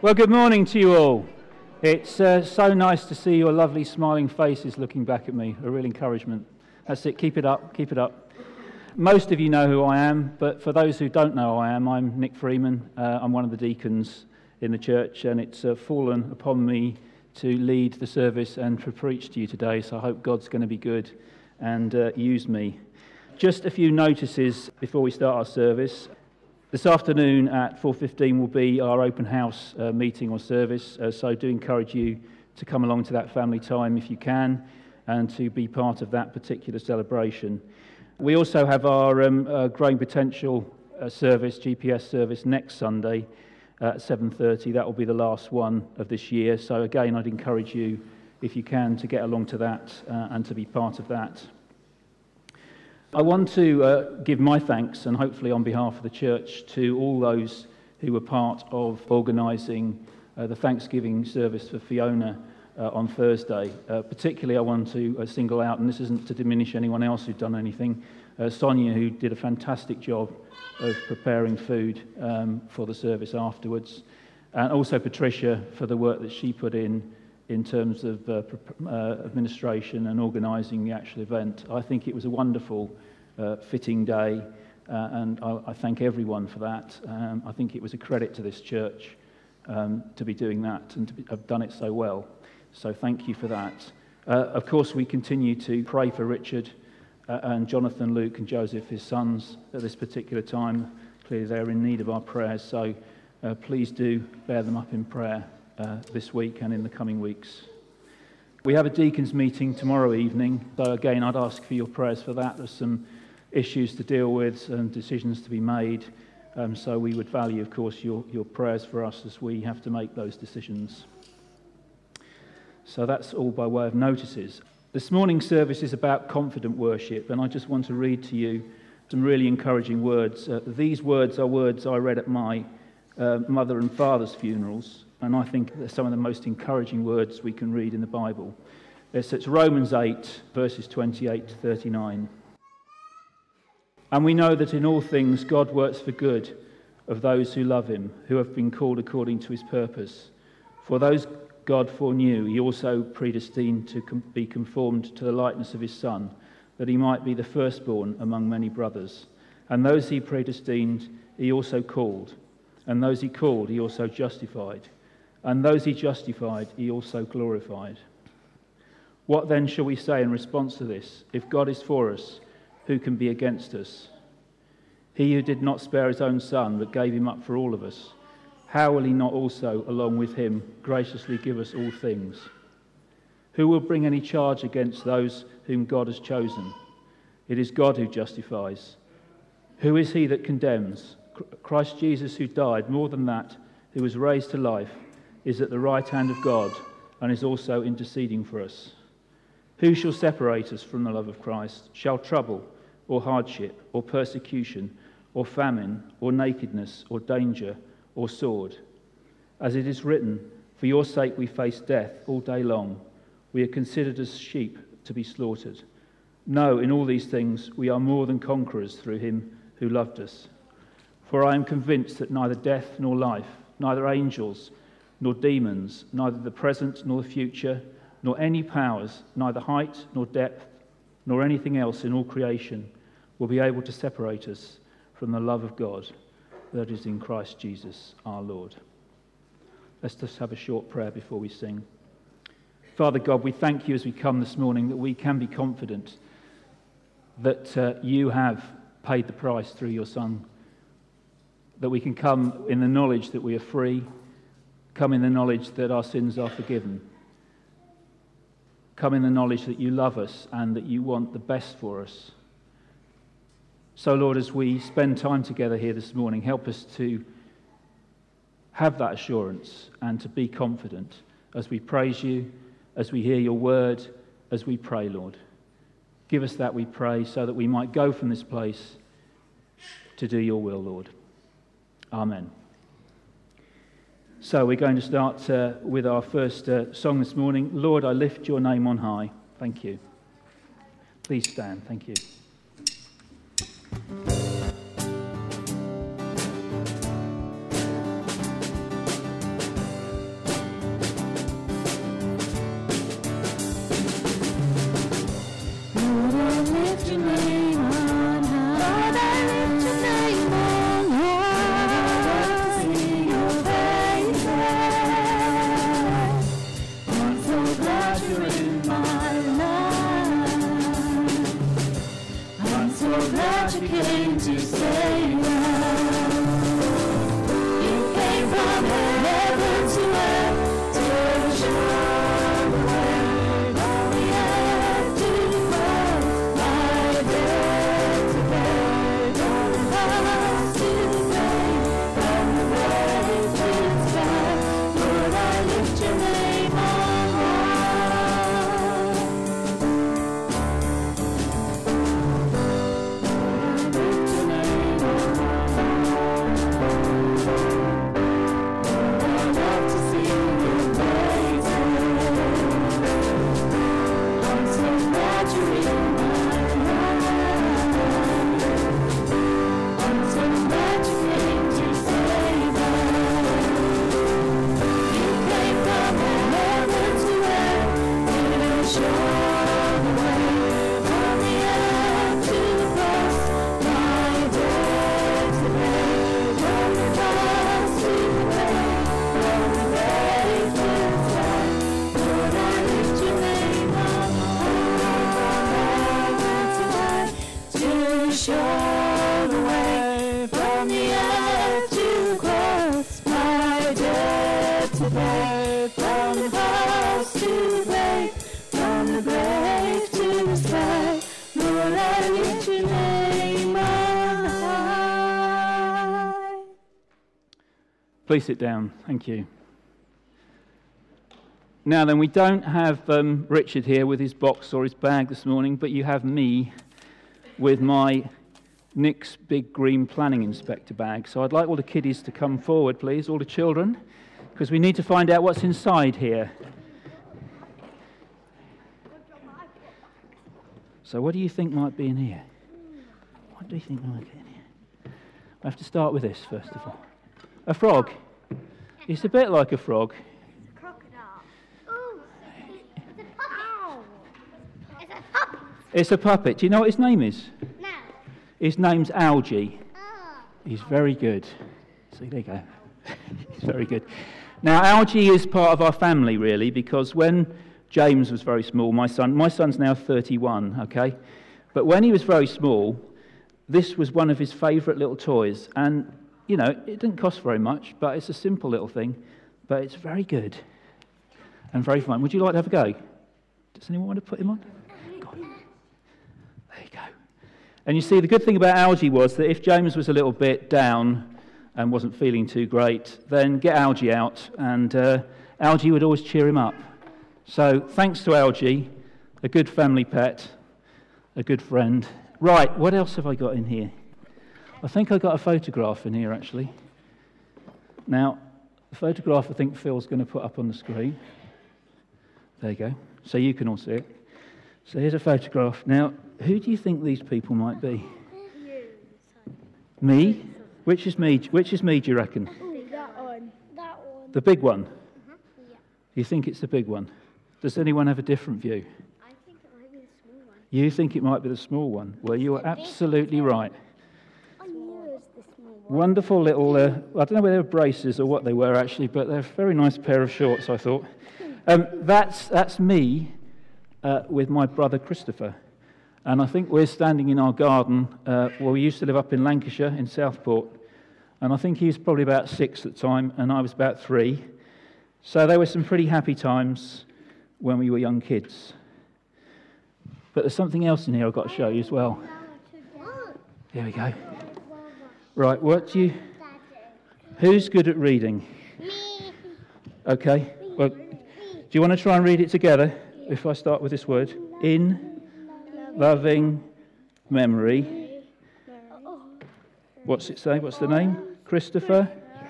Well, good morning to you all. It's so nice to see your lovely smiling faces looking back at me. A real encouragement. That's it. Keep it up. Keep it up. Most of you know who I am, but for those who don't know who I am, I'm Nick Freeman. I'm one of the deacons in the church, and it's fallen upon me to lead the service and to preach to you today, so I hope God's going to be good and use me. Just a few notices before we start our service. This afternoon at 4:15 will be our open house meeting or service, so I do encourage you to come along to that family time if you can and to be part of that particular celebration. We also have our Growing Potential service, GPS service, next Sunday at 7:30. That will be the last one of this year, so again I'd encourage you, if you can, to get along to that and to be part of that. I want to give my thanks, and hopefully on behalf of the church, to all those who were part of organising the Thanksgiving service for Fiona on Thursday. Particularly I want to single out, and this isn't to diminish anyone else who'd done anything, Sonia, who did a fantastic job of preparing food for the service afterwards, and also Patricia for the work that she put in terms of administration and organising the actual event. I think it was a wonderful, fitting day, and I thank everyone for that. I think it was a credit to this church to be doing that and to have done it so well. So thank you for that. Of course, we continue to pray for Richard and Jonathan, Luke and Joseph, his sons, at this particular time. Clearly they're in need of our prayers, so please do bear them up in prayer this week and in the coming weeks. We have a deacons meeting tomorrow evening, so again I'd ask for your prayers for that. There's some issues to deal with and decisions to be made, so we would value, of course, your prayers for us as we have to make those decisions. So that's all by way of notices. This morning's service is about confident worship, and I just want to read to you some really encouraging words. These words are words I read at my mother and father's funerals, and I think they're some of the most encouraging words we can read in the Bible. It's Romans 8, verses 28 to 39. And we know that in all things God works for good of those who love him, who have been called according to his purpose. For those God foreknew, he also predestined to be conformed to the likeness of his Son, that he might be the firstborn among many brothers. And those he predestined, he also called. And those he called, he also justified. And those he justified, he also glorified. What then shall we say in response to this? If God is for us, who can be against us? He who did not spare his own Son, but gave him up for all of us, how will he not also, along with him, graciously give us all things? Who will bring any charge against those whom God has chosen? It is God who justifies. Who is he that condemns? Christ Jesus, who died, more than that, who was raised to life, is at the right hand of God and is also interceding for us. Who shall separate us from the love of Christ? Shall trouble, or hardship, or persecution, or famine, or nakedness, or danger, or sword? As it is written, for your sake we face death all day long. We are considered as sheep to be slaughtered. No, in all these things we are more than conquerors through him who loved us. For I am convinced that neither death nor life, neither angels nor demons, neither the present nor the future, nor any powers, neither height nor depth, nor anything else in all creation will be able to separate us from the love of God that is in Christ Jesus our Lord. Let's just have a short prayer before we sing. Father God, we thank you as we come this morning that we can be confident that you have paid the price through your Son, that we can come in the knowledge that we are free, come in the knowledge that our sins are forgiven, come in the knowledge that you love us and that you want the best for us. So, Lord, as we spend time together here this morning, help us to have that assurance and to be confident as we praise you, as we hear your word, as we pray, Lord. Give us that, we pray, so that we might go from this place to do your will, Lord. Amen. So we're going to start with our first song this morning, Lord, I Lift Your Name on High. Thank you. Please stand. Thank you. to grave, from the past to the grave, from the grave to the sky. Lord, I lift your name on high. Please sit down. Thank you. Now then, we don't have Richard here with his box or his bag this morning, but you have me with my Nick's Big Green Planning Inspector bag. So I'd like all the kiddies to come forward, please, all the children, because we need to find out what's inside here. So what do you think might be in here? What do you think might be in here? I have to start with this, first of all. A frog. It's a bit like a frog. It's a puppet. Do you know what his name is? No. His name's Algie. Oh. He's very good. See, there you go. He's very good. Now, Algie is part of our family, really, because when James was very small, my son's now 31, okay? But when he was very small, this was one of his favourite little toys. And, you know, it didn't cost very much, but it's a simple little thing. But it's very good and very fun. Would you like to have a go? Does anyone want to put him on? There you go. And you see, the good thing about Algie was that if James was a little bit down and wasn't feeling too great, then get Algie out, and Algie would always cheer him up. So thanks to Algie, a good family pet, a good friend. Right, what else have I got in here? I think I got a photograph in here, actually. Now, the photograph I think Phil's going to put up on the screen. There you go. So you can all see it. So here's a photograph. Now, who do you think these people might be? You. Me? Which is me? Which is me, do you reckon? That one. That one. The big one? Yeah. You think it's the big one? Does anyone have a different view? I think it might be the small one. You think it might be the small one? Well, you are absolutely right. I knew it was the small one. Wonderful little, I don't know whether they were braces or what they were actually, but they're a very nice pair of shorts, I thought. That's me with my brother Christopher. And I think we're standing in our garden. We used to live up in Lancashire, in Southport. And I think he was probably about 6 at the time, and I was about 3. So there were some pretty happy times when we were young kids. But there's something else in here I've got to show you as well. Here we go. Right, who's good at reading? Me. Okay. Well, do you want to try and read it together? If I start with this word. In loving memory. What's it say? What's the name? Christopher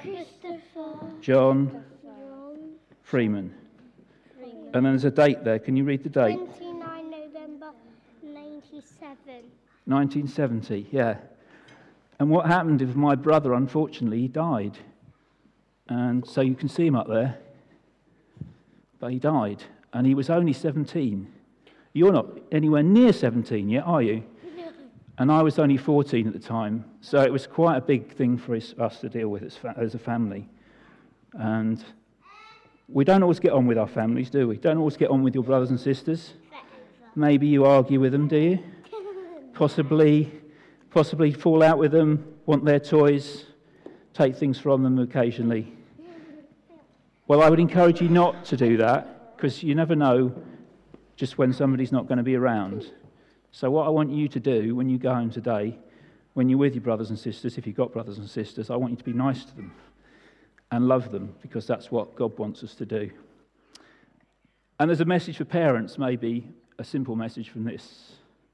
John Freeman. And then there's a date there. Can you read the date? 29 November 97. 1970, yeah. And what happened with my brother, unfortunately, he died. And so you can see him up there. But he died. And he was only 17. You're not anywhere near 17 yet, are you? No. And I was only 14 at the time. So it was quite a big thing for us to deal with as a family. And we don't always get on with our families, do we? Don't always get on with your brothers and sisters. Maybe you argue with them, do you? Possibly fall out with them, want their toys, take things from them occasionally. Well, I would encourage you not to do that, because you never know just when somebody's not going to be around. So what I want you to do when you go home today, when you're with your brothers and sisters, if you've got brothers and sisters, I want you to be nice to them and love them, because that's what God wants us to do. And there's a message for parents, maybe a simple message from this.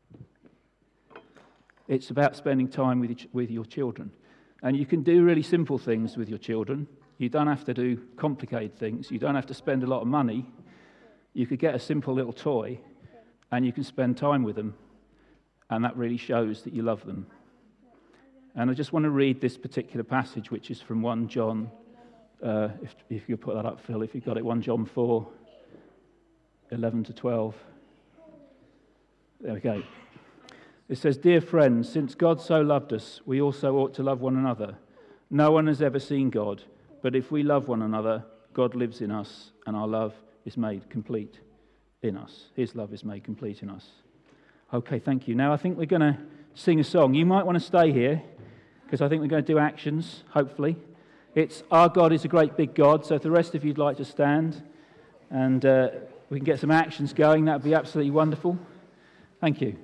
It's about spending time with your children. And you can do really simple things with your children. You don't have to do complicated things. You don't have to spend a lot of money. You could get a simple little toy and you can spend time with them. And that really shows that you love them. And I just want to read this particular passage, which is from 1 John, if you put that up, Phil, if you've got it, 1 John 4, 11 to 12. There we go. It says, "Dear friends, since God so loved us, we also ought to love one another. No one has ever seen God, but if we love one another, God lives in us, and our love is made complete in us." His love is made complete in us. Okay, thank you. Now I think we're going to sing a song. You might want to stay here, because I think we're going to do actions, hopefully. It's Our God is a Great Big God. So if the rest of you'd like to stand and we can get some actions going, that would be absolutely wonderful. Thank you.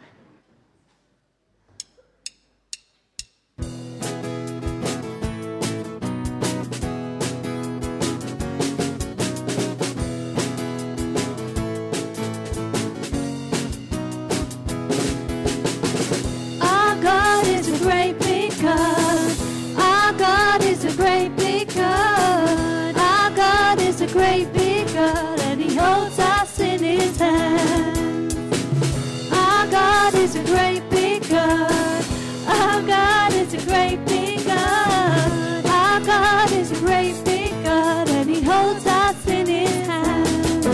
Great big God, and He holds us in His hands. Our God is a great big God. Our God is a great big God. Our God is a great big God, and He holds us in His hands.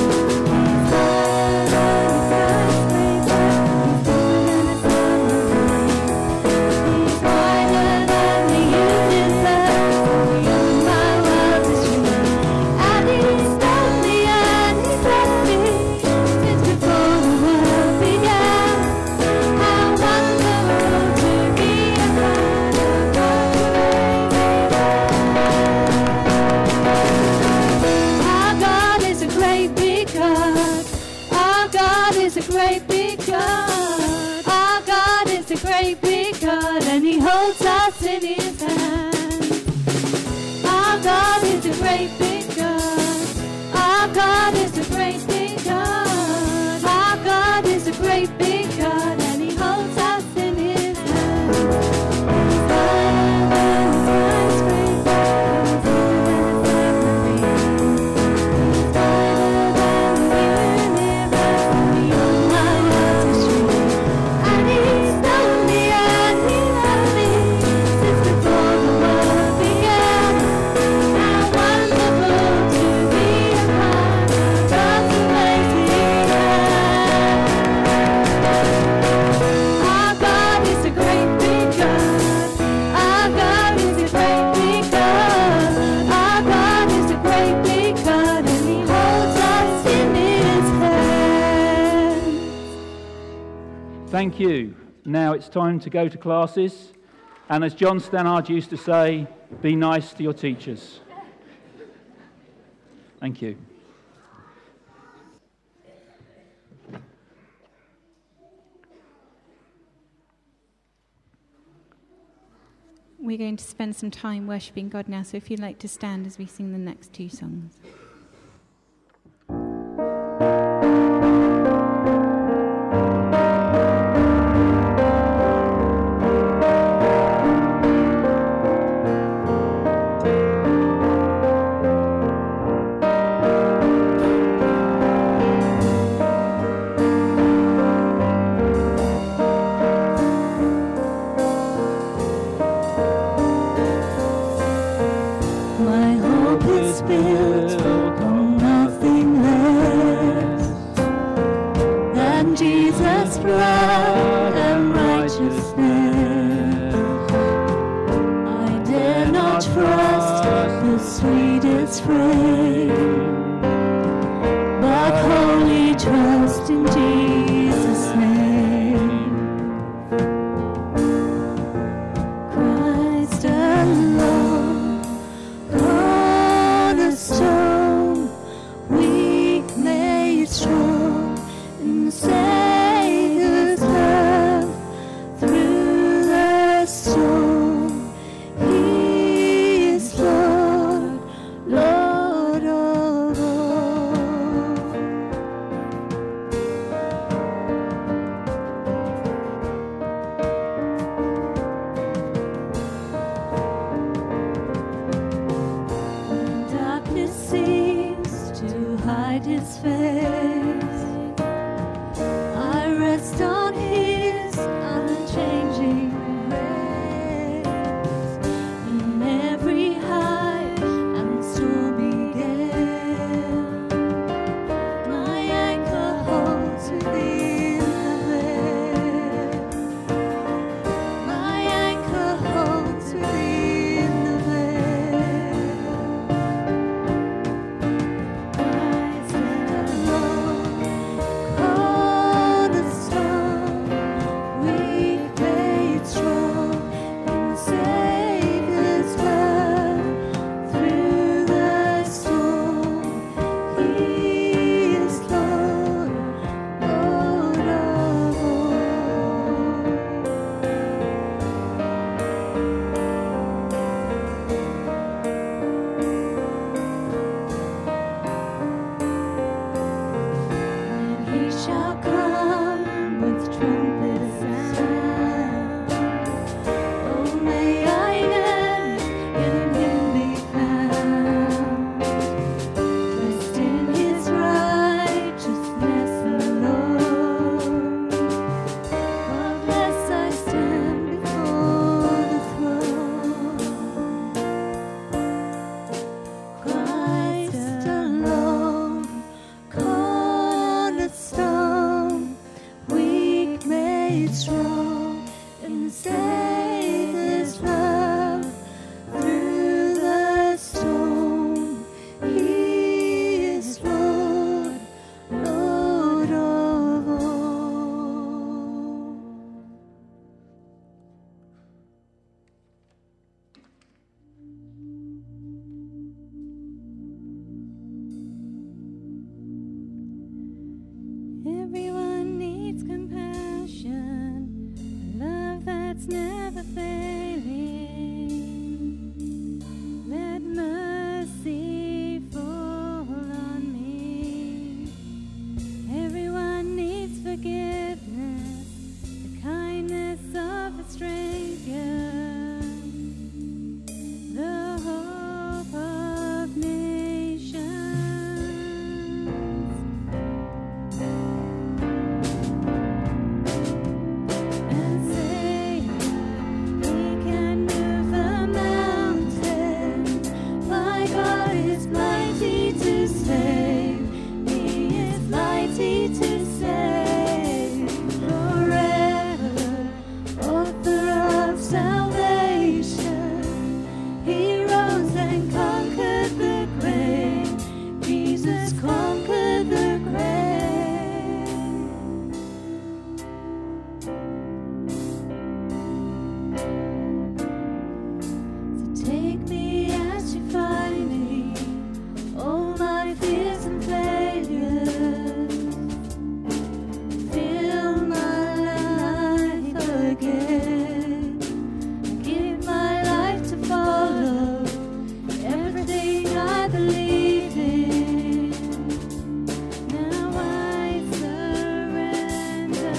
He's wider than the universe, beyond my wildest dreams. And He's done me and He's left me since before the world began. How wonderful to be a part of God's amazing. Our God is a great big God. Our God is a great big God. Our God is a great big God, and He holds us in His hands. Our God is a great big God. Our God is a great big God. Our God is a great big God, and He holds us in His hands. He's higher than the skyscraper, He's bigger than the submarine. He's wider than the universe, beyond my wildest dreams. And He's known me and He loved me since before the world began. How wonderful to be a part of God's amazing hand. Our God is a great big God. Our God is a great big God. Our God is a great big God, and He holds us in His hands. Thank you. Now it's time to go to classes. And as John Stannard used to say, be nice to your teachers. Thank you. We're going to spend some time worshipping God now, so if you'd like to stand as we sing the next two songs. My hope is built on nothing less than Jesus' blood and righteousness. I dare not trust the sweetest frame, but wholly trust in Jesus' name. Christ alone, cornerstone, weak made strong in the Savior's love through the storm. He is Lord, Lord of all. When darkness seems to hide His face, I rest on His unchanging grace. In every high and stormy gale, my anchor holds within the veil. My anchor holds within the veil. Christ alone, never failing. Let mercy fall on me. Everyone needs forgiveness, the kindness of a stranger, the hope of nations. And Savior, He can move the mountain. My God is mighty to save. He is mighty to save forever. Author of salvation, He rose and conquered the grave. Jesus conquered the grave. So take me as you find me, all my fears and failures. Fill my life again. Give my life to follow everything I believe in. Now I surrender.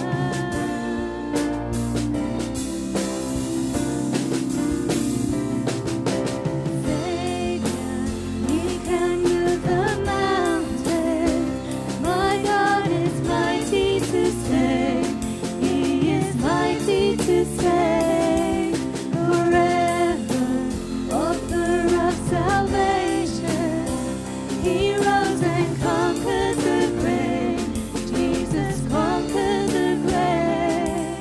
Savior, He can move the mountain. My God is mighty to save. He is mighty to save forever. Author of salvation, He rose and conquered the grave. Jesus conquered the grave.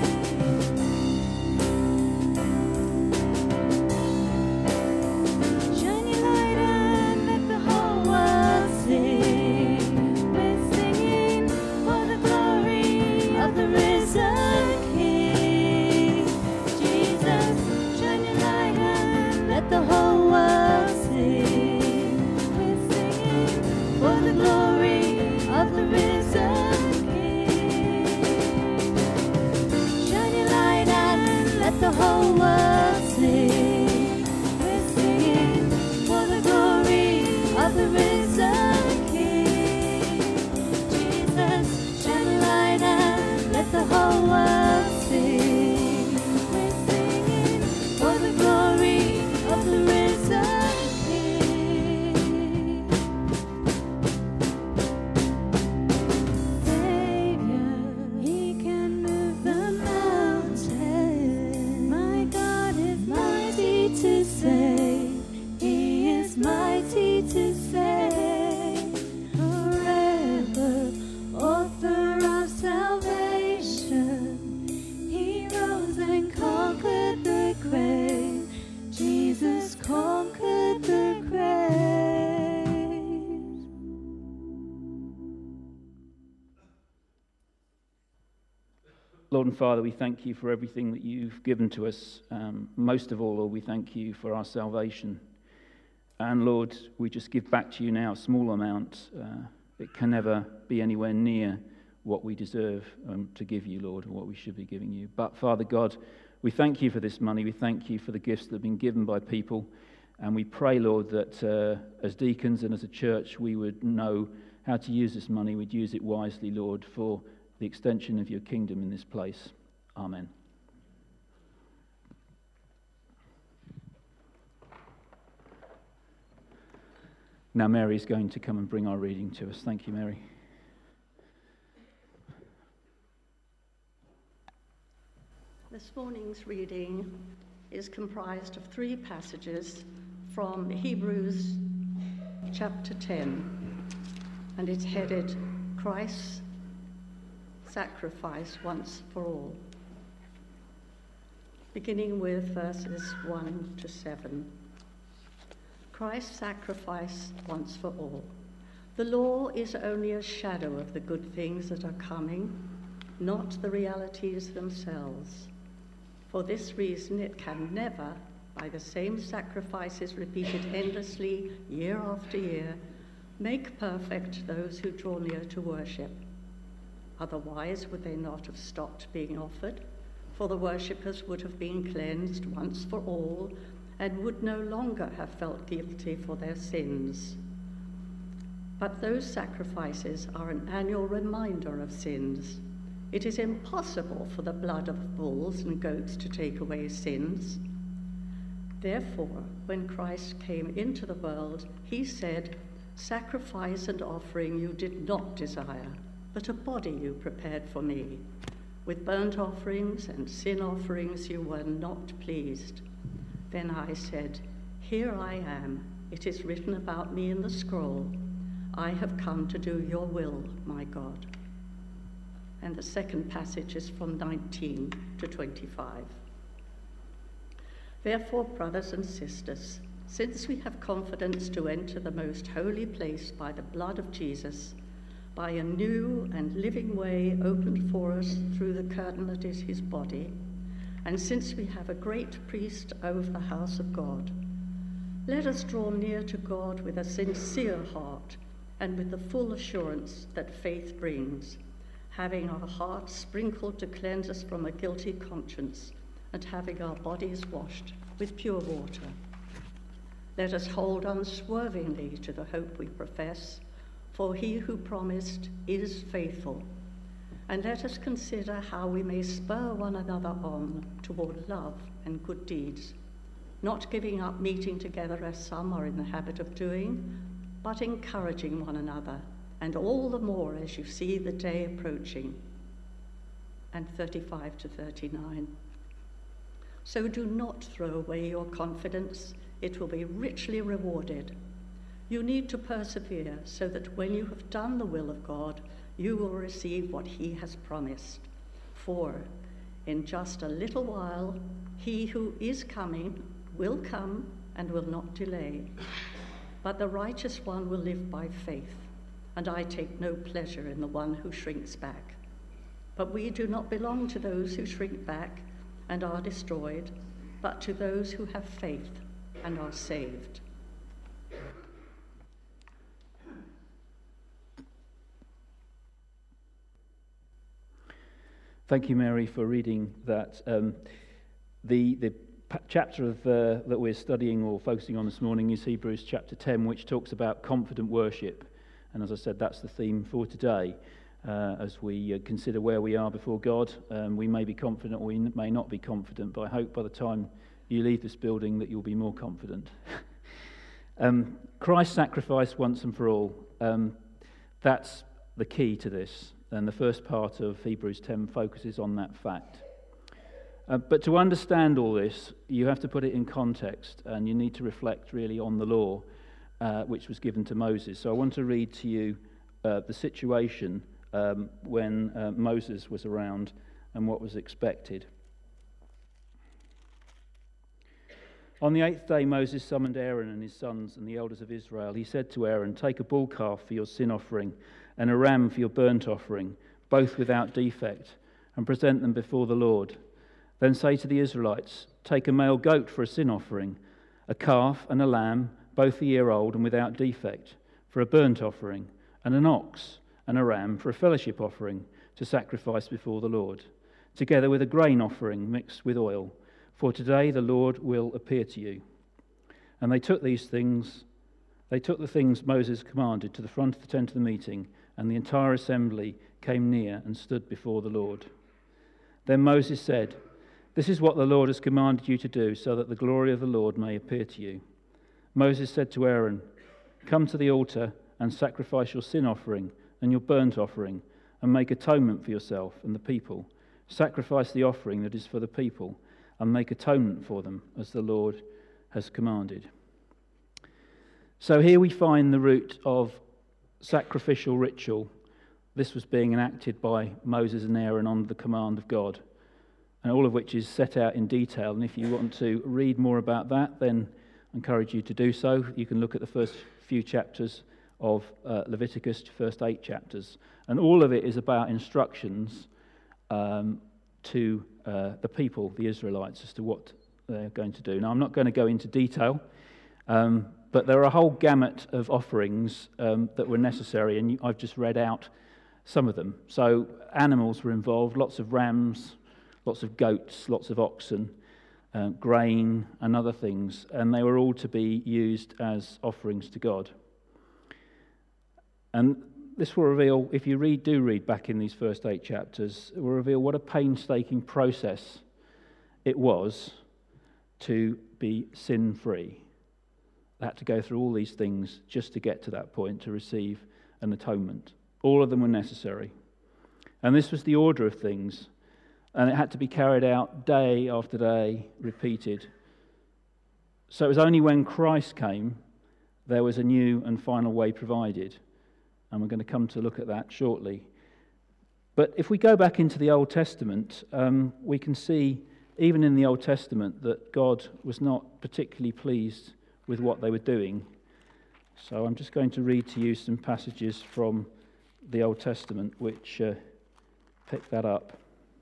Shine your light and let the whole world see. We're singing for the glory of the risen King. Jesus, shine your light and let the whole world see. We're singing for the glory of the risen King. Shine your light and let the whole world see. We're singing for the glory of the risen King. Jesus, shine your light and let the whole world see. We're singing for the glory of the risen King. Savior, He can move the mountain. My God is mighty to save. He is mighty to save forever. Author of salvation, He rose and conquered the grave. Jesus conquered the grave. Lord and Father, we thank you for everything that you've given to us. Most of all, Lord, we thank you for our salvation. And Lord, we just give back to you now a small amount. It can never be anywhere near what we deserve to give you, Lord, or what we should be giving you. But Father God, we thank you for this money. We thank you for the gifts that have been given by people. And we pray, Lord, that as deacons and as a church, we would know how to use this money. We'd use it wisely, Lord, for the extension of your kingdom in this place. Amen. Now Mary's going to come and bring our reading to us. Thank you, Mary. This morning's reading is comprised of 3 passages from Hebrews chapter 10, and it's headed Christ's Sacrifice Once for All, beginning with verses 1 to 7. Christ's sacrifice once for all. The law is only a shadow of the good things that are coming, not the realities themselves. For this reason, it can never, by the same sacrifices repeated endlessly year after year, make perfect those who draw near to worship. Otherwise, would they not have stopped being offered? for the worshippers would have been cleansed once for all and would no longer have felt guilty for their sins. But those sacrifices are an annual reminder of sins. It is impossible for the blood of bulls and goats to take away sins. Therefore, when Christ came into the world, he said, "Sacrifice and offering you did not desire, but a body you prepared for me. With burnt offerings and sin offerings you were not pleased." Then I said, "Here I am. It is written about me in the scroll. I have come to do your will, my God." And the second passage is from 19 to 25. Therefore, brothers and sisters, since we have confidence to enter the most holy place by the blood of Jesus, by a new and living way opened for us through the curtain that is his body, and since we have a great priest over the house of God, let us draw near to God with a sincere heart and with the full assurance that faith brings, having our hearts sprinkled to cleanse us from a guilty conscience, and having our bodies washed with pure water. Let us hold unswervingly to the hope we profess, for he who promised is faithful. And let us consider how we may spur one another on toward love and good deeds, not giving up meeting together as some are in the habit of doing, but encouraging one another, and all the more as you see the day approaching. And 35 to 39. So do not throw away your confidence. It will be richly rewarded. You need to persevere so that when you have done the will of God, you will receive what he has promised. For in just a little while, he who is coming will come and will not delay. But the righteous one will live by faith, and I take no pleasure in the one who shrinks back. But we do not belong to those who shrink back and are destroyed, but to those who have faith and are saved. Thank you, Mary, for reading that. The chapter that we're studying or focusing on this morning is Hebrews chapter 10, which talks about confident worship. And as I said, that's the theme for today. As we consider where we are before God, we may be confident or we may not be confident, but I hope by the time you leave this building that you'll be more confident. Christ's sacrifice once and for all, that's the key to this. And the first part of Hebrews 10 focuses on that fact. But to understand all this, you have to put it in context, and you need to reflect really on the law which was given to Moses. So I want to read to you the situation when Moses was around and what was expected. On the 8th day, Moses summoned Aaron and his sons and the elders of Israel. He said to Aaron, "Take a bull calf for your sin offering and a ram for your burnt offering, both without defect, and present them before the Lord. Then say to the Israelites, take a male goat for a sin offering, a calf and a lamb, both a year old and without defect, for a burnt offering, and an ox and a ram for a fellowship offering to sacrifice before the Lord, together with a grain offering mixed with oil. For today the Lord will appear to you." And they took the things Moses commanded to the front of the tent of the meeting, and the entire assembly came near and stood before the Lord. Then Moses said, "This is what the Lord has commanded you to do, so that the glory of the Lord may appear to you." Moses said to Aaron, "Come to the altar and sacrifice your sin offering and your burnt offering, and make atonement for yourself and the people. Sacrifice the offering that is for the people, and make atonement for them, as the Lord has commanded." So here we find the root of sacrificial ritual. This was being enacted by Moses and Aaron under the command of God, and all of which is set out in detail. And if you want to read more about that, then I encourage you to do so. You can look at the first few chapters of Leviticus, first 8 chapters, and all of it is about instructions to the people, the Israelites, as to what they're going to do. Now, I'm not going to go into detail, but there are a whole gamut of offerings that were necessary, and I've just read out some of them. So animals were involved, lots of rams, lots of goats, lots of oxen, grain and other things, and they were all to be used as offerings to God. And this will reveal, if you do read back in these first 8 chapters, it will reveal what a painstaking process it was to be sin-free. They had to go through all these things just to get to that point, to receive an atonement. All of them were necessary. And this was the order of things, and it had to be carried out day after day, repeated. So it was only when Christ came there was a new and final way provided. And we're going to come to look at that shortly. But if we go back into the Old Testament, we can see, even in the Old Testament, that God was not particularly pleased with what they were doing. So I'm just going to read to you some passages from the Old Testament which pick that up.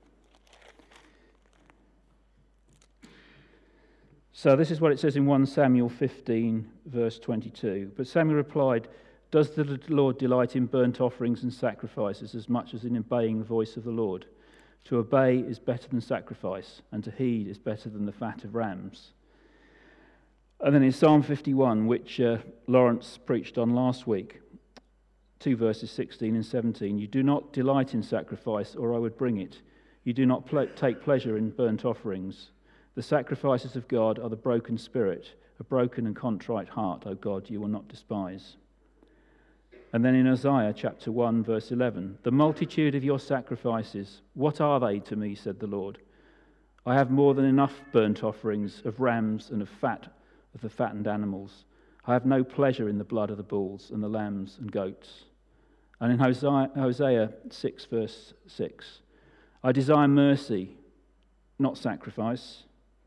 So this is what it says in 1 Samuel 15, verse 22. But Samuel replied, "Does the Lord delight in burnt offerings and sacrifices as much as in obeying the voice of the Lord? To obey is better than sacrifice, and to heed is better than the fat of rams." And then in Psalm 51, which Lawrence preached on last week, 2 verses 16 and 17, "You do not delight in sacrifice, or I would bring it. You do not take pleasure in burnt offerings. The sacrifices of God are the broken spirit, a broken and contrite heart, O God, you will not despise." And then in Isaiah chapter 1, verse 11, "The multitude of your sacrifices, what are they to me, said the Lord? I have more than enough burnt offerings of rams and of the fattened animals. I have no pleasure in the blood of the bulls and the lambs and goats." And in Hosea 6, verse 6, "I desire mercy, not sacrifice,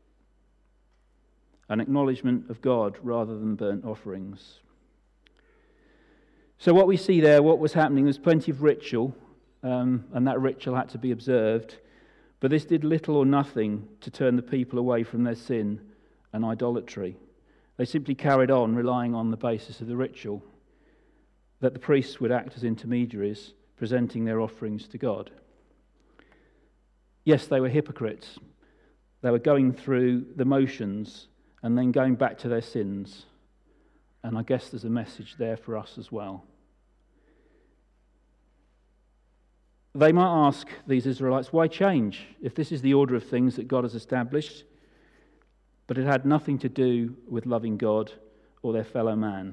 an acknowledgement of God rather than burnt offerings." So what we see there, what was happening, was plenty of ritual, and that ritual had to be observed, but this did little or nothing to turn the people away from their sin and idolatry. They simply carried on relying on the basis of the ritual, that the priests would act as intermediaries, presenting their offerings to God. Yes, they were hypocrites. They were going through the motions and then going back to their sins. And I guess there's a message there for us as well. They might ask, these Israelites, why change if this is the order of things that God has established? But it had nothing to do with loving God or their fellow man.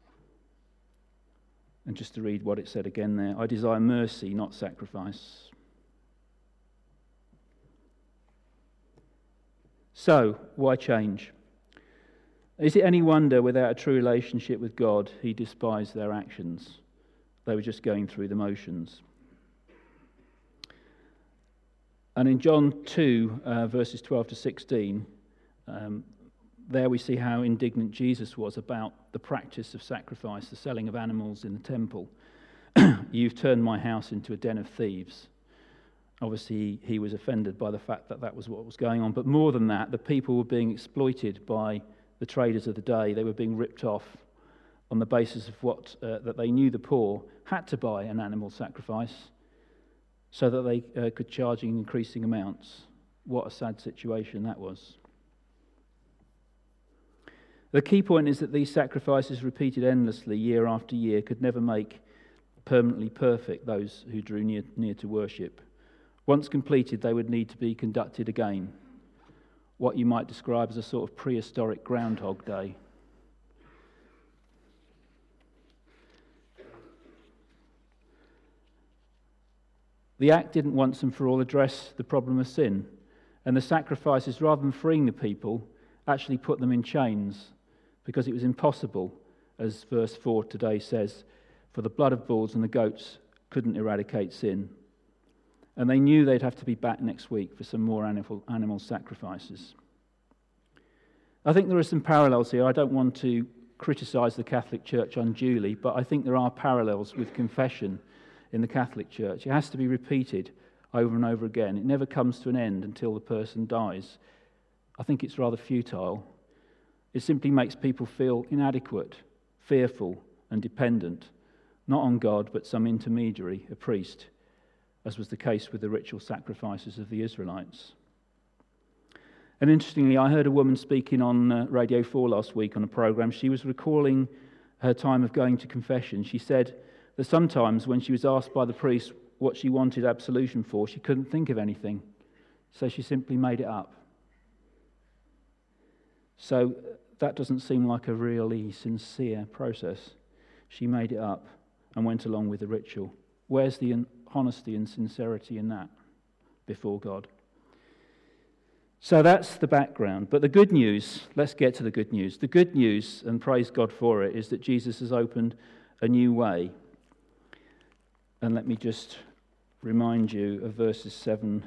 And just to read what it said again there, "I desire mercy, not sacrifice." So, why change? Is it any wonder without a true relationship with God, he despised their actions? They were just going through the motions. And in John 2, verses 12 to 16, there we see how indignant Jesus was about the practice of sacrifice, the selling of animals in the temple. "You've turned my house into a den of thieves." Obviously, he was offended by the fact that that was what was going on. But more than that, the people were being exploited by the traders of the day. They were being ripped off on the basis of that they knew the poor had to buy an animal sacrifice so that they could charge in increasing amounts. What a sad situation that was. The key point is that these sacrifices, repeated endlessly year after year, could never make permanently perfect those who drew near to worship. Once completed, they would need to be conducted again. What you might describe as a sort of prehistoric Groundhog Day. The act didn't once and for all address the problem of sin, and the sacrifices, rather than freeing the people, actually put them in chains, because it was impossible, as verse 4 today says, for the blood of bulls and the goats couldn't eradicate sin. And they knew they'd have to be back next week for some more animal sacrifices. I think there are some parallels here. I don't want to criticise the Catholic Church unduly, but I think there are parallels with confession in the Catholic Church. It has to be repeated over and over again. It never comes to an end until the person dies. I think it's rather futile. It simply makes people feel inadequate, fearful and dependent, not on God, but some intermediary, a priest. as was the case with the ritual sacrifices of the Israelites. And interestingly, I heard a woman speaking on Radio 4 last week on a program. She was recalling her time of going to confession. She said that sometimes when she was asked by the priest what she wanted absolution for, she couldn't think of anything, so she simply made it up. So that doesn't seem like a really sincere process. She made it up and went along with the ritual. Where's the honesty and sincerity in that before God? So that's the background. But the good news, let's get to the good news. The good news, and praise God for it, is that Jesus has opened a new way. And let me just remind you of verses 7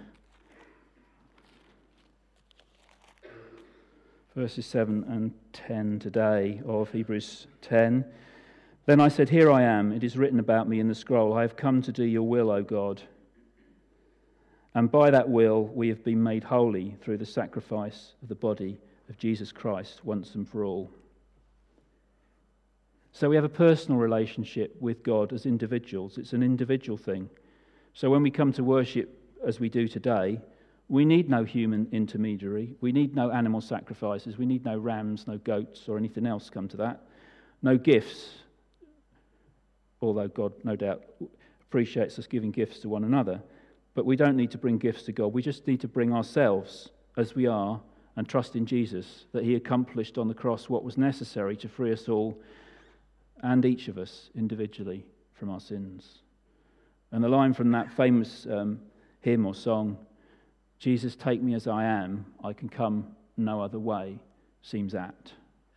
and 10 today of Hebrews 10. Then I said, "Here I am. It is written about me in the scroll. I have come to do your will, O God. And by that will we have been made holy through the sacrifice of the body of Jesus Christ once and for all." So we have a personal relationship with God as individuals. It's an individual thing. So when we come to worship as we do today, we need no human intermediary. We need no animal sacrifices. We need no rams, no goats, or anything else come to that. No gifts, although God no doubt appreciates us giving gifts to one another. But we don't need to bring gifts to God. We just need to bring ourselves as we are and trust in Jesus, that he accomplished on the cross what was necessary to free us all and each of us individually from our sins. And the line from that famous hymn or song, "Jesus, take me as I am, I can come no other way," seems apt.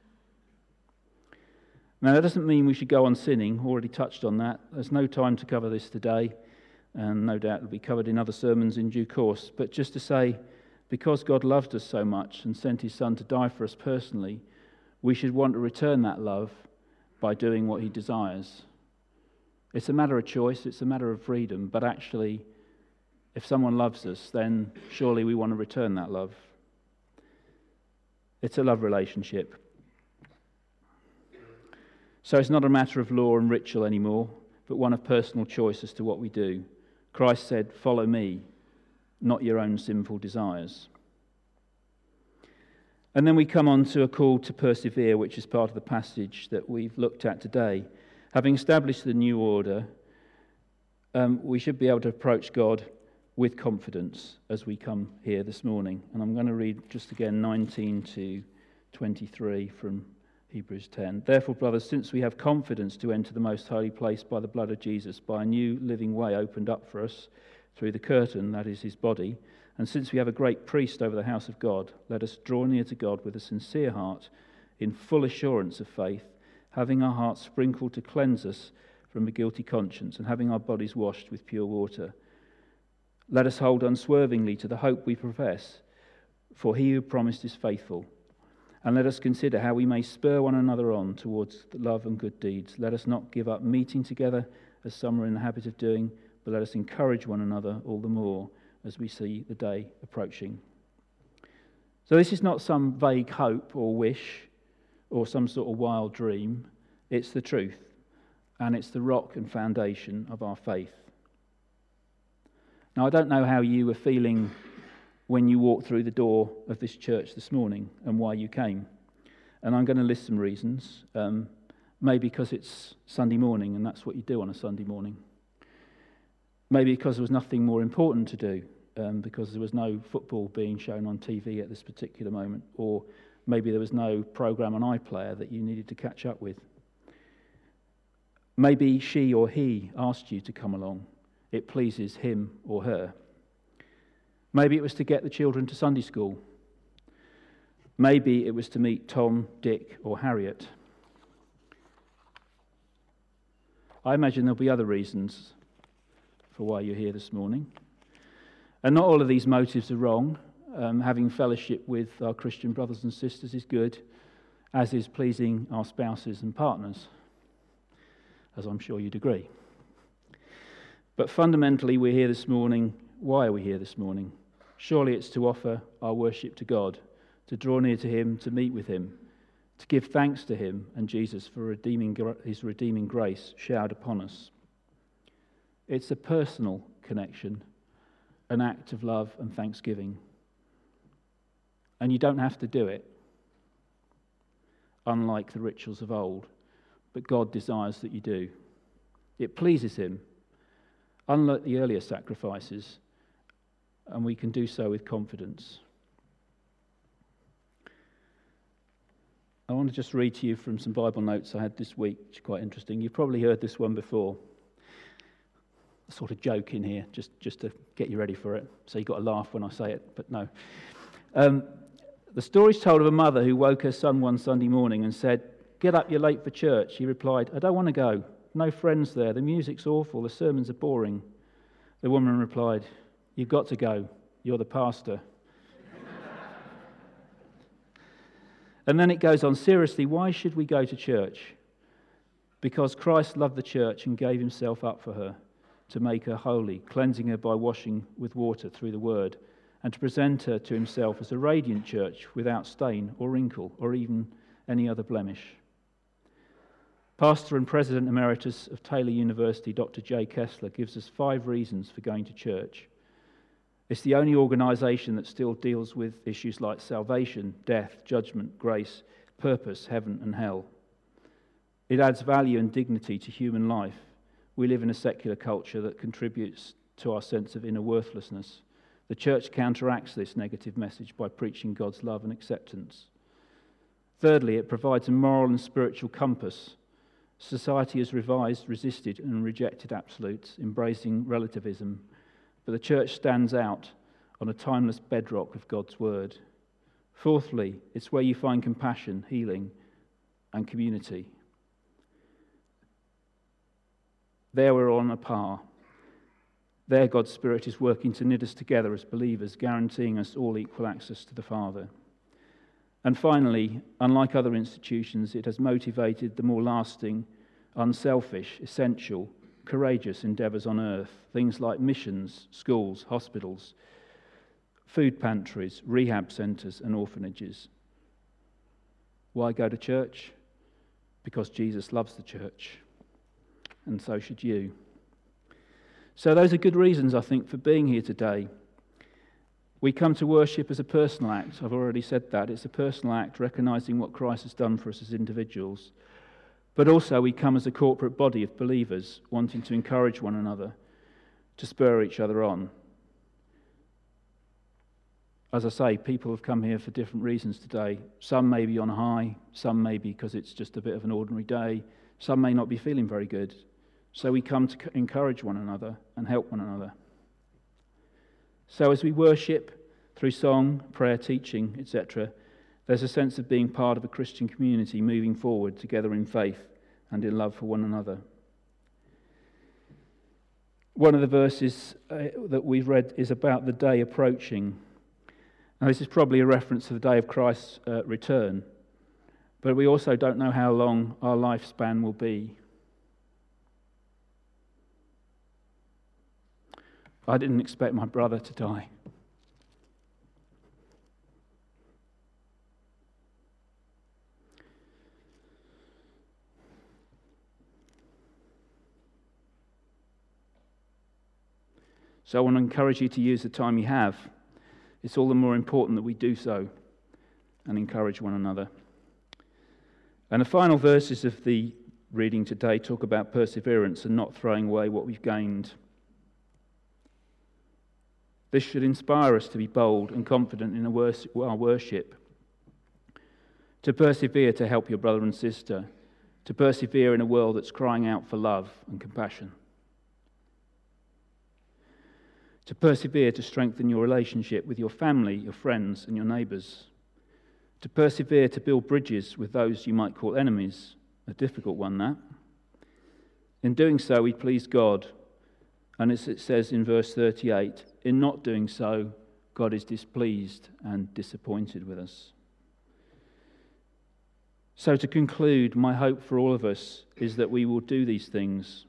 Now, that doesn't mean we should go on sinning. Already touched on that. There's no time to cover this today, and no doubt it'll be covered in other sermons in due course. But just to say, because God loved us so much and sent his Son to die for us personally, we should want to return that love by doing what he desires. It's a matter of choice, it's a matter of freedom, but actually, if someone loves us, then surely we want to return that love. It's a love relationship. So it's not a matter of law and ritual anymore, but one of personal choice as to what we do. Christ said, "Follow me, not your own sinful desires." And then we come on to a call to persevere, which is part of the passage that we've looked at today. Having established the new order, we should be able to approach God with confidence as we come here this morning. And I'm going to read just again 19 to 23 from Hebrews 10. "Therefore, brothers, since we have confidence to enter the most holy place by the blood of Jesus, by a new living way opened up for us through the curtain, that is his body, and since we have a great priest over the house of God, let us draw near to God with a sincere heart, in full assurance of faith, having our hearts sprinkled to cleanse us from a guilty conscience, and having our bodies washed with pure water. Let us hold unswervingly to the hope we profess, for he who promised is faithful. And let us consider how we may spur one another on towards love and good deeds. Let us not give up meeting together, as some are in the habit of doing, but let us encourage one another all the more as we see the day approaching." So this is not some vague hope or wish or some sort of wild dream. It's the truth, and it's the rock and foundation of our faith. Now, I don't know how you were feeling when you walked through the door of this church this morning and why you came. And I'm going to list some reasons. Maybe because it's Sunday morning and that's what you do on a Sunday morning. Maybe because there was nothing more important to do, because there was no football being shown on TV at this particular moment. Or maybe there was no program on iPlayer that you needed to catch up with. Maybe she or he asked you to come along. It pleases him or her. Maybe it was to get the children to Sunday school. Maybe it was to meet Tom, Dick, or Harriet. I imagine there'll be other reasons for why you're here this morning. And not all of these motives are wrong. Having fellowship with our Christian brothers and sisters is good, as is pleasing our spouses and partners, as I'm sure you'd agree. But fundamentally, we're here this morning. Why are we here this morning? Surely it's to offer our worship to God, to draw near to him, to meet with him, to give thanks to him and Jesus for his redeeming grace showered upon us. It's a personal connection, an act of love and thanksgiving. And you don't have to do it, unlike the rituals of old, but God desires that you do. It pleases him, unlike the earlier sacrifices, and we can do so with confidence. I want to just read to you from some Bible notes I had this week, which are quite interesting. You've probably heard this one before. A sort of joke in here, just to get you ready for it. So you've got to laugh when I say it, but no. The story's told of a mother who woke her son one Sunday morning and said, "Get up, you're late for church." He replied, "I don't want to go. No friends there. The music's awful. The sermons are boring." The woman replied, "You've got to go. You're the pastor." And then it goes on, seriously, why should we go to church? Because Christ loved the church and gave himself up for her to make her holy, cleansing her by washing with water through the word, and to present her to himself as a radiant church without stain or wrinkle or even any other blemish. Pastor and President Emeritus of Taylor University, Dr. J. Kessler, gives us 5 reasons for going to church. It's the only organisation that still deals with issues like salvation, death, judgment, grace, purpose, heaven and hell. It adds value and dignity to human life. We live in a secular culture that contributes to our sense of inner worthlessness. The church counteracts this negative message by preaching God's love and acceptance. Thirdly, it provides a moral and spiritual compass. Society has revised, resisted and rejected absolutes, embracing relativism, but the church stands out on a timeless bedrock of God's word. Fourthly, it's where you find compassion, healing and community. There we're on a par. There God's Spirit is working to knit us together as believers, guaranteeing us all equal access to the Father. And finally, unlike other institutions, it has motivated the more lasting, unselfish, essential, courageous endeavours on earth, things like missions, schools, hospitals, food pantries, rehab centres and orphanages. Why go to church? Because Jesus loves the church, and so should you. So those are good reasons, I think, for being here today. We come to worship as a personal act. I've already said that. It's a personal act, recognising what Christ has done for us as individuals. But also we come as a corporate body of believers, wanting to encourage one another, to spur each other on. As I say, people have come here for different reasons today. Some may be on a high, some may be because it's just a bit of an ordinary day, some may not be feeling very good. So we come to encourage one another and help one another. So as we worship through song, prayer, teaching, etc., there's a sense of being part of a Christian community moving forward together in faith and in love for one another. One of the verses that we've read is about the day approaching. Now, this is probably a reference to the day of Christ's return, but we also don't know how long our lifespan will be. I didn't expect my brother to die. So I want to encourage you to use the time you have. It's all the more important that we do so and encourage one another. And the final verses of the reading today talk about perseverance and not throwing away what we've gained. This should inspire us to be bold and confident in our worship, to persevere to help your brother and sister, to persevere in a world that's crying out for love and compassion, to persevere to strengthen your relationship with your family, your friends and your neighbours, to persevere to build bridges with those you might call enemies, a difficult one that. In doing so, we please God. And as it says in verse 38, in not doing so, God is displeased and disappointed with us. So to conclude, my hope for all of us is that we will do these things.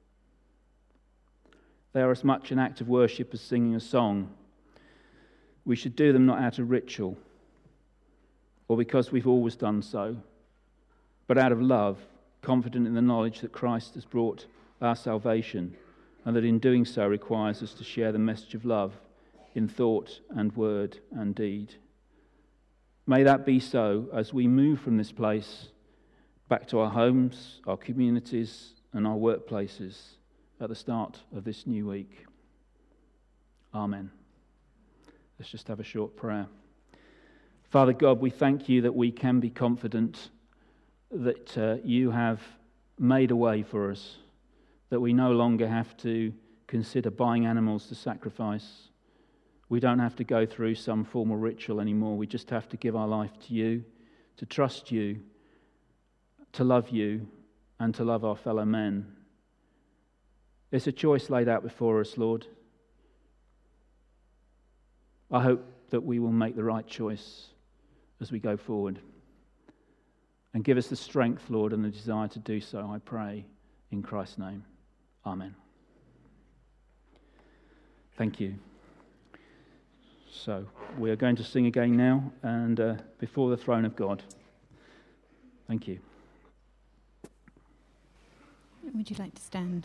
They are as much an act of worship as singing a song. We should do them not out of ritual or because we've always done so, but out of love, confident in the knowledge that Christ has brought our salvation and that in doing so requires us to share the message of love in thought and word and deed. May that be so as we move from this place back to our homes, our communities, and our workplaces at the start of this new week. Amen. Let's just have a short prayer. Father God, we thank you that we can be confident that you have made a way for us, that we no longer have to consider buying animals to sacrifice. We don't have to go through some formal ritual anymore. We just have to give our life to you, to trust you, to love you, and to love our fellow men. It's a choice laid out before us, Lord. I hope that we will make the right choice as we go forward. And give us the strength, Lord, and the desire to do so, I pray, in Christ's name. Amen. Thank you. So, we are going to sing again now, and before the throne of God. Thank you. Would you like to stand?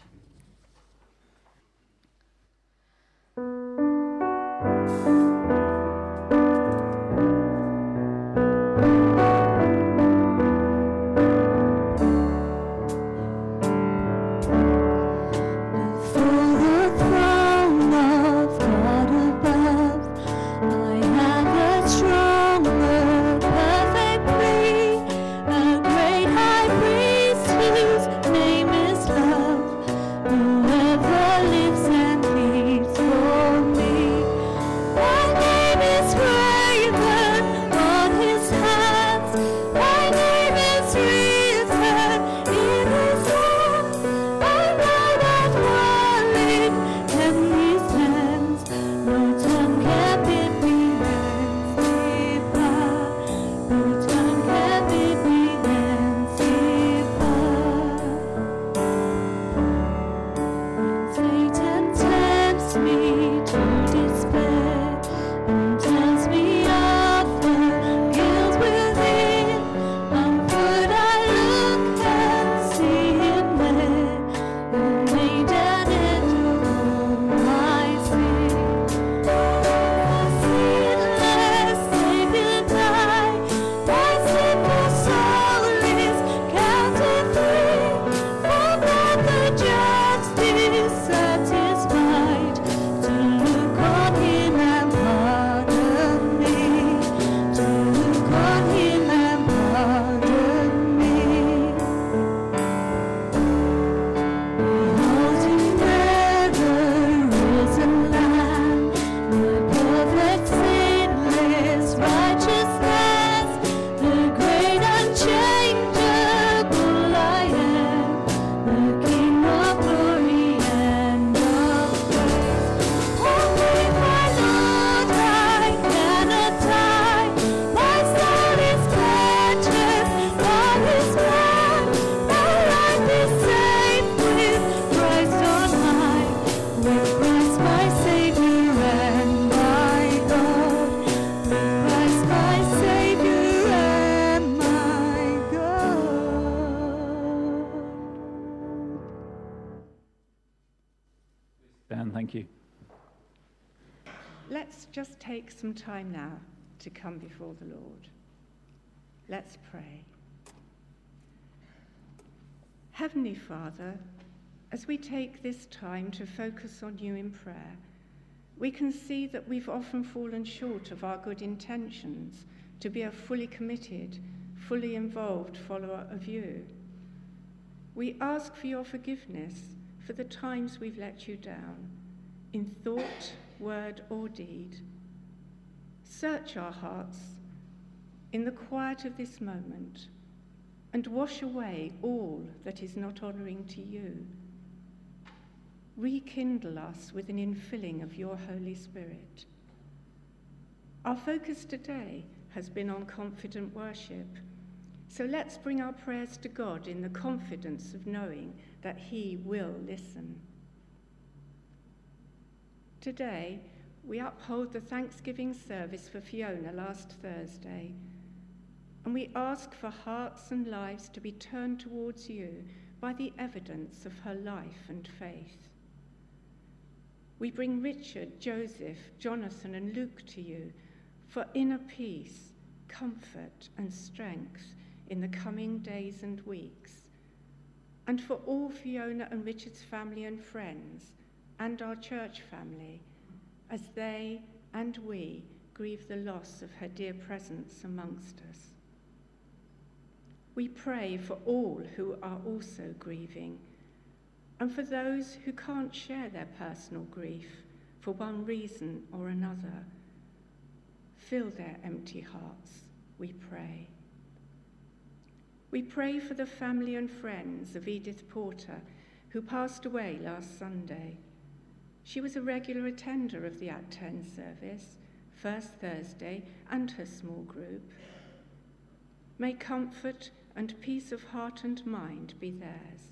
Dan, thank you. Let's just take some time now to come before the Lord. Let's pray. Heavenly Father, as we take this time to focus on you in prayer, we can see that we've often fallen short of our good intentions to be a fully committed, fully involved follower of you. We ask for your forgiveness for the times we've let you down, in thought, word, or deed. Search our hearts in the quiet of this moment and wash away all that is not honouring to you. Rekindle us with an infilling of your Holy Spirit. Our focus today has been on confident worship, so let's bring our prayers to God in the confidence of knowing that He will listen. Today, we uphold the Thanksgiving service for Fiona last Thursday, and we ask for hearts and lives to be turned towards you by the evidence of her life and faith. We bring Richard, Joseph, Jonathan and Luke to you for inner peace, comfort and strength in the coming days and weeks, and for all Fiona and Richard's family and friends and our church family as they and we grieve the loss of her dear presence amongst us. We pray for all who are also grieving, and for those who can't share their personal grief for one reason or another. Fill their empty hearts, we pray. We pray for the family and friends of Edith Porter, who passed away last Sunday. She was a regular attender of the Act 10 service, First Thursday, and her small group. May comfort and peace of heart and mind be theirs.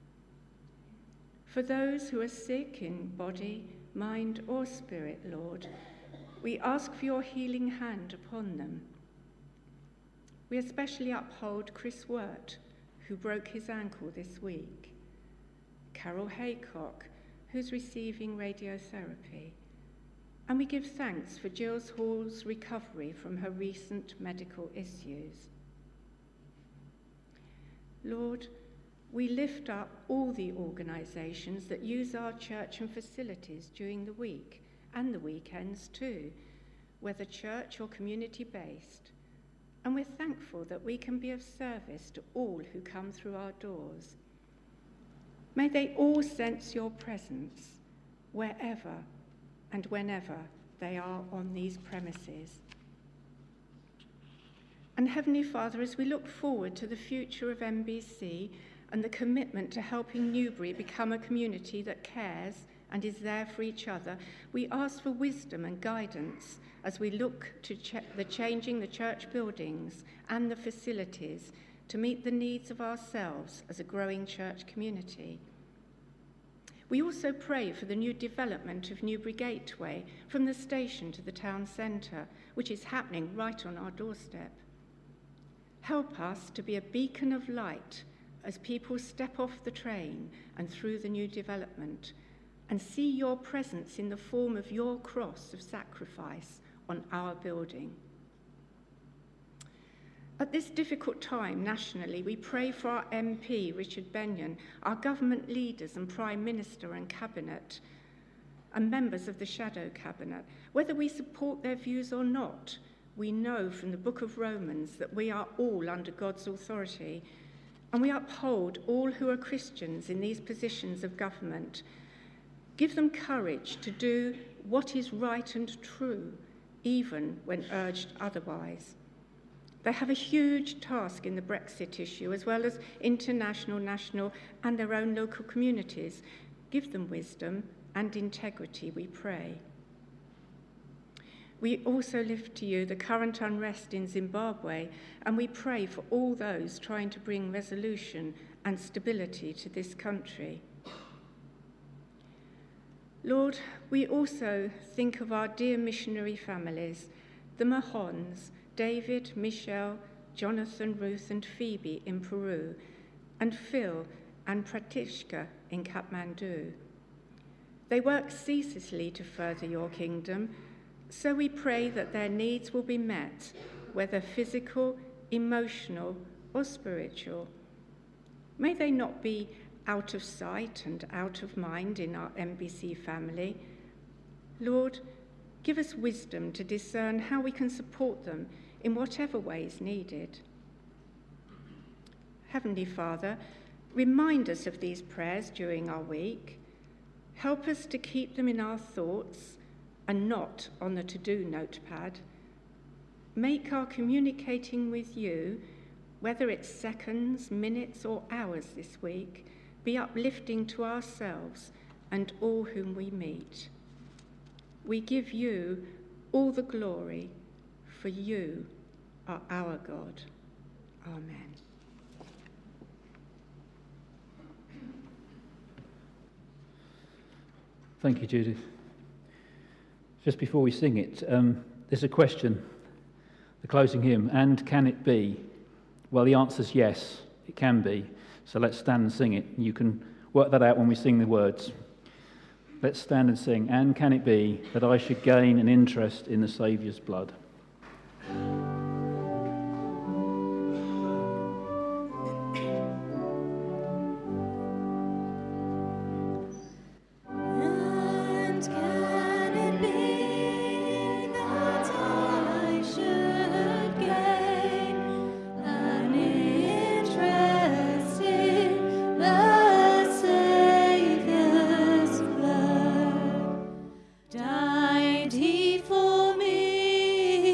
For those who are sick in body, mind, or spirit, Lord, we ask for your healing hand upon them. We especially uphold Chris Wirt, who broke his ankle this week, Carol Haycock, who's receiving radiotherapy, and we give thanks for Jill's Hall's recovery from her recent medical issues. Lord, we lift up all the organisations that use our church and facilities during the week and the weekends too, whether church or community-based, and we're thankful that we can be of service to all who come through our doors. May they all sense your presence wherever and whenever they are on these premises. And Heavenly Father, as we look forward to the future of MBC and the commitment to helping Newbury become a community that cares and is there for each other, we ask for wisdom and guidance as we look to changing the church buildings and the facilities to meet the needs of ourselves as a growing church community. We also pray for the new development of Newbury Gateway from the station to the town centre, which is happening right on our doorstep. Help us to be a beacon of light as people step off the train and through the new development, and see your presence in the form of your cross of sacrifice on our building. At this difficult time nationally, we pray for our MP, Richard Benyon, our government leaders and Prime Minister and Cabinet, and members of the Shadow Cabinet. Whether we support their views or not, we know from the book of Romans that we are all under God's authority, and we uphold all who are Christians in these positions of government. Give them courage to do what is right and true, even when urged otherwise. They have a huge task in the Brexit issue, as well as international, national, and their own local communities. Give them wisdom and integrity, we pray. We also lift to you the current unrest in Zimbabwe, and we pray for all those trying to bring resolution and stability to this country. Lord, we also think of our dear missionary families, the Mahons, David, Michelle, Jonathan, Ruth and Phoebe in Peru, and Phil and Pratishka in Kathmandu. They work ceaselessly to further your kingdom, so we pray that their needs will be met, whether physical, emotional or spiritual. May they not be out of sight and out of mind in our MBC family. Lord, give us wisdom to discern how we can support them in whatever way is needed. Heavenly Father, remind us of these prayers during our week. Help us to keep them in our thoughts and not on the to-do notepad. Make our communicating with you, whether it's seconds, minutes, or hours this week, be uplifting to ourselves and all whom we meet. We give you all the glory, for you are our God. Amen. Thank you, Judith. Just before we sing it, there's a question, the closing hymn, and can it be? Well, the answer's yes, it can be. So let's stand and sing it. You can work that out when we sing the words. Let's stand and sing. And can it be that I should gain an interest in the Saviour's blood? Died he for me?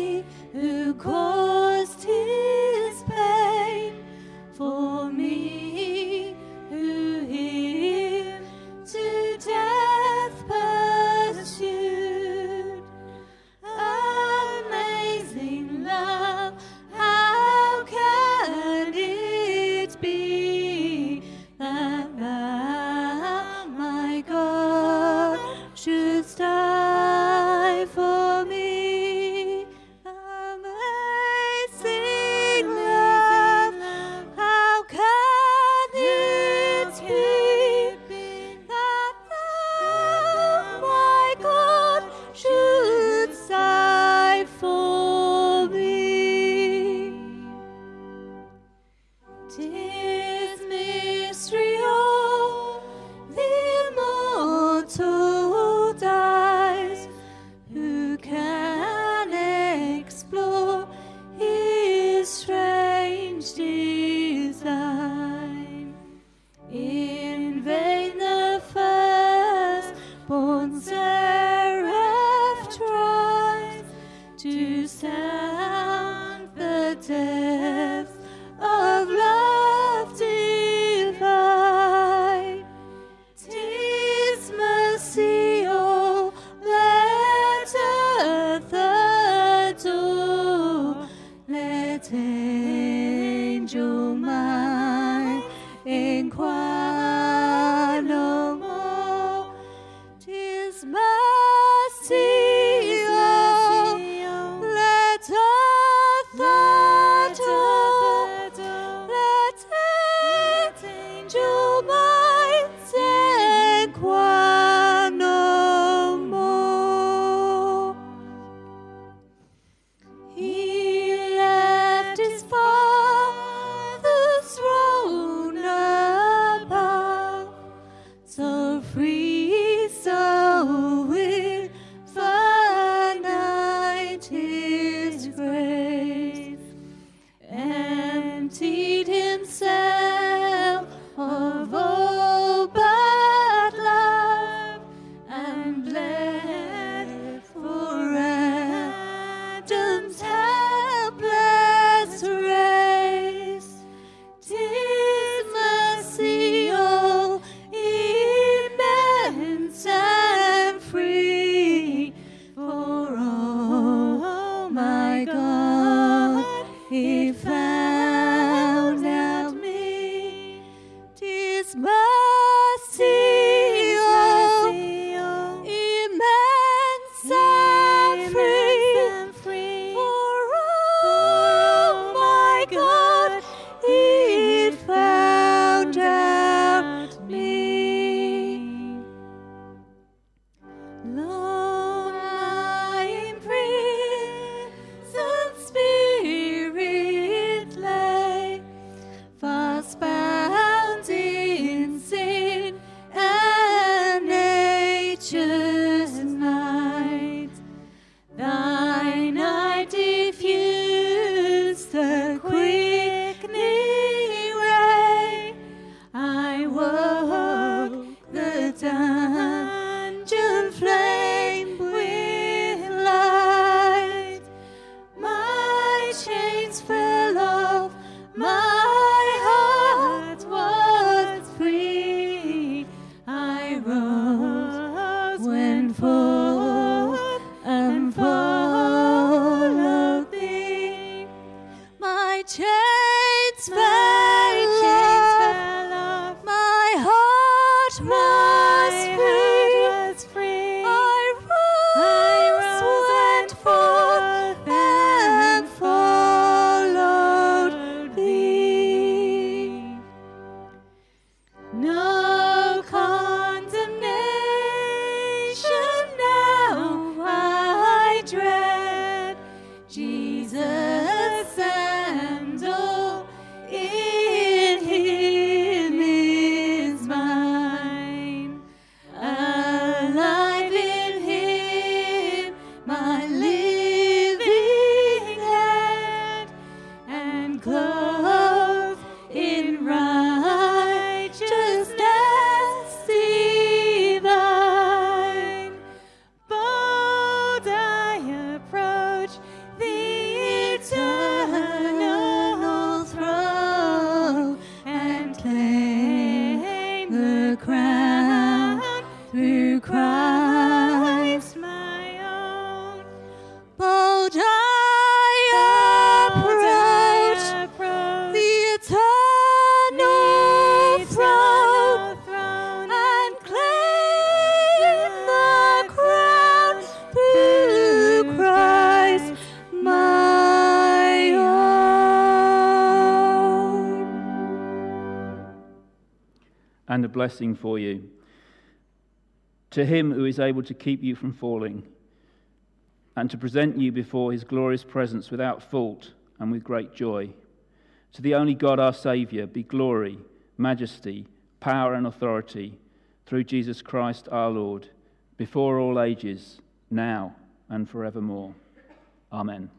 and a blessing for you. To him who is able to keep you from falling and to present you before his glorious presence without fault and with great joy. To the only God our Saviour be glory, majesty, power and authority through Jesus Christ our Lord, before all ages, now and forevermore. Amen.